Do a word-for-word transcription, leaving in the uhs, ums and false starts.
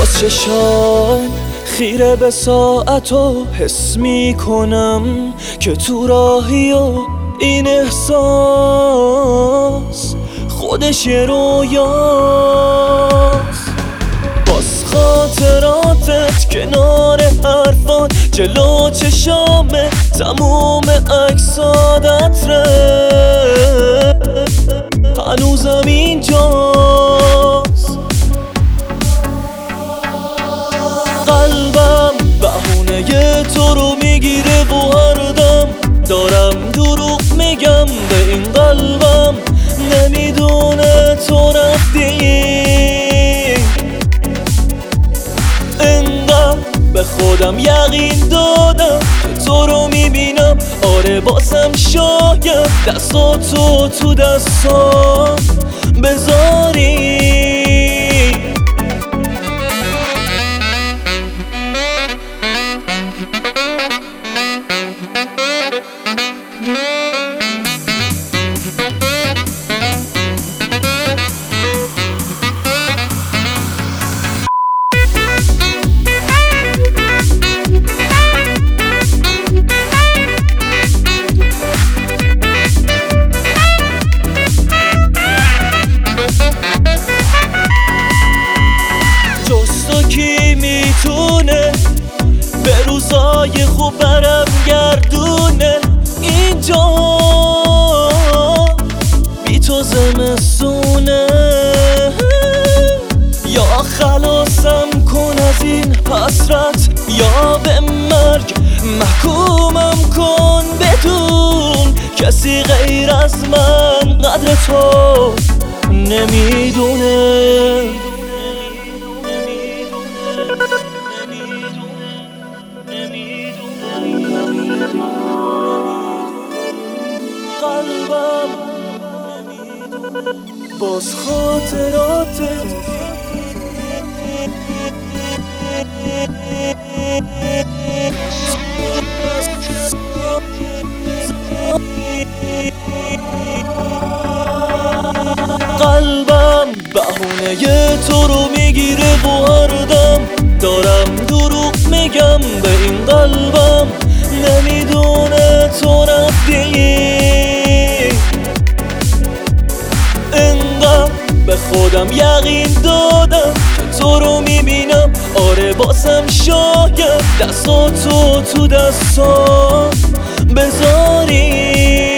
باز چشام خیره به ساعت و حس می کنم که تو راهی و این احساس خودش یه رویاست. باز خاطراتت کنار حرفات جلو چشامه تموم عکسادت ره هنوزم اینجاست. قلبم بهونه تو رو میگیره و هر دم دارم دروغ میگم به این قلبم نمیدونه تو رفتی. انقدر به خودم یقین دادم که تو رو میبینم آره بازم شاید دستاتو تو دستام بذاری. کی میتونه به روزای خوب برم گردونه اینجا بی تو زمستونه. یا خلاصم کن از این حسرت یا به مرگ محکومم کن بدون کسی غیر از من قدر تو نمیدونه. قلبم باز خاطراتت قلبم بهونه تو رو میگیره و هر دم دارم دروغ میگم به این قلبم نمیدونه تو رفتی. انقدر به خودم یقین دادم که تو رو میبینم آره بازم شاید دستاتو تو دستام بذاری.